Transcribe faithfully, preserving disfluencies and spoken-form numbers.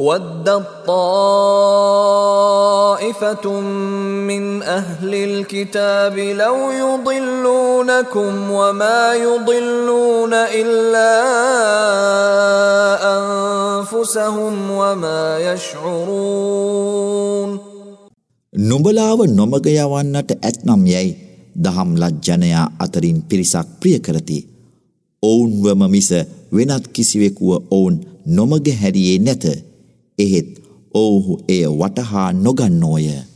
وَدَّت طَّائِفَةٌ مِّنْ أَهْلِ الْكِتَابِ لَوْ يُضِلُّونَكُمْ وَمَا يُضِلُّونَ إِلَّا أَنفُسَهُمْ وَمَا يَشْعُرُونَ. නුඹලාව නොමග යවන්නට ඇතනම් යයි දහම් ලජ්ජනයා අතරින් පිරිසක් ප්‍රිය කරති. ඔවුන්වම මිස වෙනත් කිසිවෙකුව ඔවුන් නොමග හැරියේ නැත. එහෙත් ඔවුහු එය වටහා නොගන්නෝය.